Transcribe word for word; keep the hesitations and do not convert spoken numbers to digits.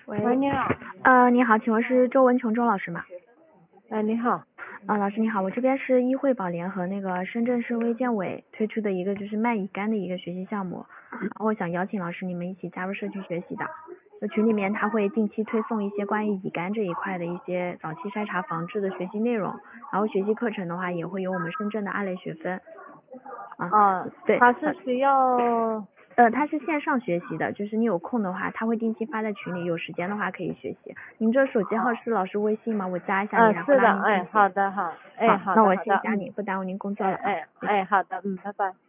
喂， 喂，你好。 呃，你好，请问是周文琼周老师吗？ 哎，你好。 啊、老师你好，我这边是医惠保联和那个深圳市卫健委推出的一个就是麦乙肝的一个学习项目，然后我想邀请老师你们一起加入社区学习的。就群里面他会定期推送一些关于乙肝这一块的一些早期筛查防治的学习内容，然后学习课程的话也会有我们深圳的二类学分。啊， 啊， 对， 他是需要呃，它是线上学习的，就是你有空的话，他会定期发在群里，有时间的话可以学习。您这手机号是老师微信吗？我加一下你， 嗯， 然后是的，哎， 拉您进去。 好的，好，哎， 好，那我好的，好的，嗯， 先加你，不耽误您工作了啊。 哎哎哎，好的，嗯，拜拜。